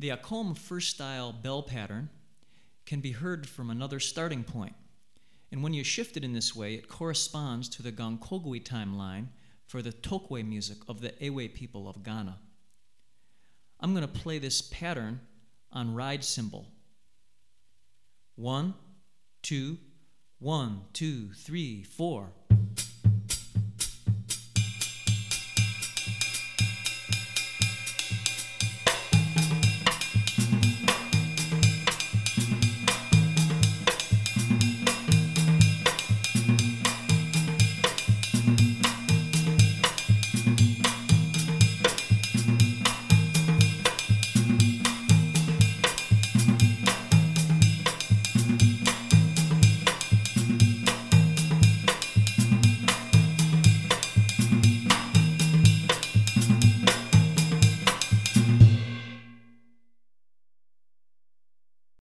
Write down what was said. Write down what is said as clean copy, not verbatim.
The Akom first-style bell pattern can be heard from another starting point, and when you shift it in this way, it corresponds to the Gangkogui timeline for the Tokwe music of the Ewe people of Ghana. I'm going to play this pattern on ride cymbal. 1, 2, 1, 2, 3, 4.